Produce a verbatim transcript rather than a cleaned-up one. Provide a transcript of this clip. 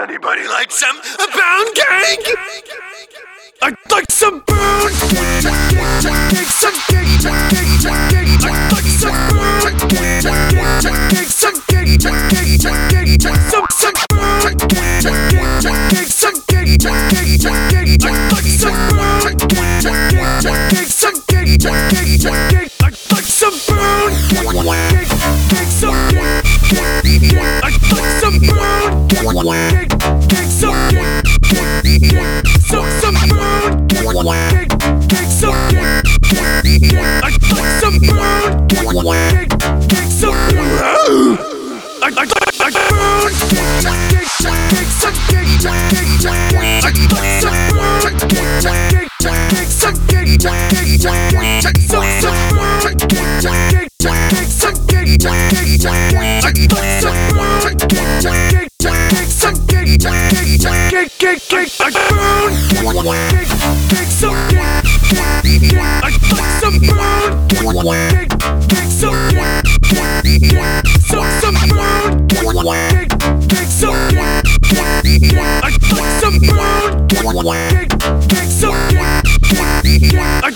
Anybody like some a pound cake? I'd like some pound cake, some cake, cake, cake. I'd like some pound cake, cake, some cake, cake, cake. Some some pound cake, cake, some cake, cake, cake. I'd like some pound cake, cake, some cake, cake, cake. I'd like some pound cake, cake, some cake, cake. I'd like some pound cake, cake, some cake, cake. Some some pound cake, cake, some cake, cake. I'd like some pound cake, cake, some cake. I'd like like pound cake, cake, some cake, cake, cake. I'd like some pound cake, cake, some cake, cake, cake. Some some pound cake, cake, some cake, cake, cake. I'd like some pound cake, cake, some cake, cake, cake, cake, cake. I'd pound cake, cake, some cake, cake. I'd like some pound cake, cake, some cake, cake. Some some pound cake, cake, some cake, cake. I'd like some pound cake, cake, some cake, cake.